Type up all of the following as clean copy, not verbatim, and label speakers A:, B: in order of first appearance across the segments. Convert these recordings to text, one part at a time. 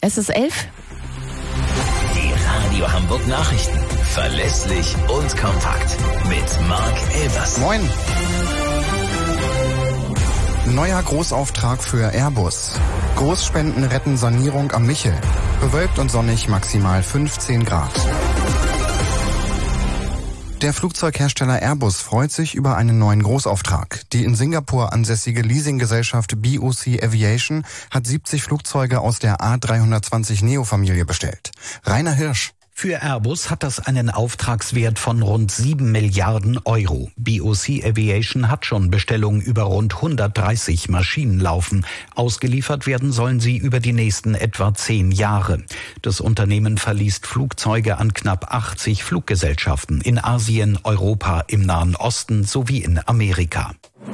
A: Es ist 11.
B: Die Radio Hamburg Nachrichten. Verlässlich und kompakt. Mit Marc Elvers.
C: Moin. Neuer Großauftrag für Airbus. Großspenden retten Sanierung am Michel. Bewölkt und sonnig, maximal 15 Grad. Der Flugzeughersteller Airbus freut sich über einen neuen Großauftrag. Die in Singapur ansässige Leasinggesellschaft BOC Aviation hat 70 Flugzeuge aus der A320neo-Familie bestellt. Rainer Hirsch.
D: Für Airbus hat das einen Auftragswert von rund 7 Milliarden Euro. BOC Aviation hat schon Bestellungen über rund 130 Maschinen laufen. Ausgeliefert werden sollen sie über die nächsten etwa 10 Jahre. Das Unternehmen verliest Flugzeuge an knapp 80 Fluggesellschaften in Asien, Europa, im Nahen Osten sowie in Amerika.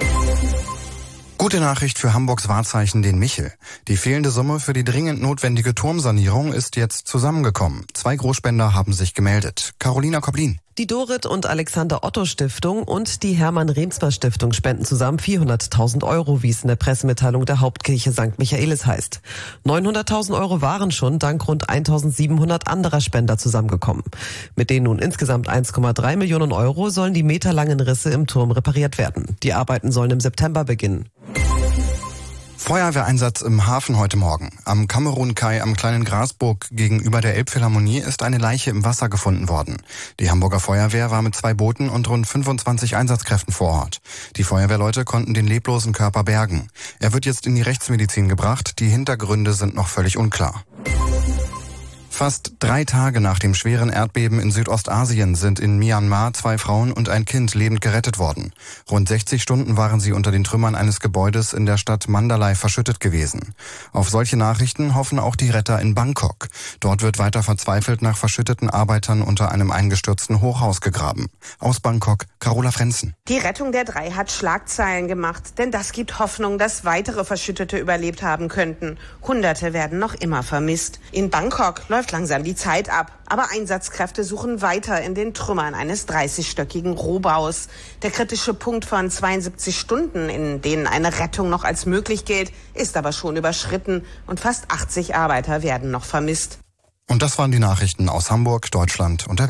C: Gute Nachricht für Hamburgs Wahrzeichen, den Michel. Die fehlende Summe für die dringend notwendige Turmsanierung ist jetzt zusammengekommen. 2 Großspender haben sich gemeldet. Carolina Koblin.
E: Die Dorit und Alexander Otto Stiftung und die Hermann Reemtsma Stiftung spenden zusammen 400.000 Euro, wie es in der Pressemitteilung der Hauptkirche St. Michaelis heißt. 900.000 Euro waren schon dank rund 1.700 anderer Spender zusammengekommen. Mit den nun insgesamt 1,3 Millionen Euro sollen die meterlangen Risse im Turm repariert werden. Die Arbeiten sollen im September beginnen.
C: Feuerwehreinsatz im Hafen heute Morgen. Am Kamerun-Kai am Kleinen Grasburg gegenüber der Elbphilharmonie ist eine Leiche im Wasser gefunden worden. Die Hamburger Feuerwehr war mit 2 Booten und rund 25 Einsatzkräften vor Ort. Die Feuerwehrleute konnten den leblosen Körper bergen. Er wird jetzt in die Rechtsmedizin gebracht. Die Hintergründe sind noch völlig unklar. Fast 3 Tage nach dem schweren Erdbeben in Südostasien sind in Myanmar 2 Frauen und ein Kind lebend gerettet worden. Rund 60 Stunden waren sie unter den Trümmern eines Gebäudes in der Stadt Mandalay verschüttet gewesen. Auf solche Nachrichten hoffen auch die Retter in Bangkok. Dort wird weiter verzweifelt nach verschütteten Arbeitern unter einem eingestürzten Hochhaus gegraben. Aus Bangkok, Carola Frenzen.
F: Die Rettung der 3 hat Schlagzeilen gemacht, denn das gibt Hoffnung, dass weitere Verschüttete überlebt haben könnten. Hunderte werden noch immer vermisst. In Bangkok läuft langsam die Zeit ab. Aber Einsatzkräfte suchen weiter in den Trümmern eines 30-stöckigen Rohbaus. Der kritische Punkt von 72 Stunden, in denen eine Rettung noch als möglich gilt, ist aber schon überschritten und fast 80 Arbeiter werden noch vermisst.
C: Und das waren die Nachrichten aus Hamburg, Deutschland und der Welt.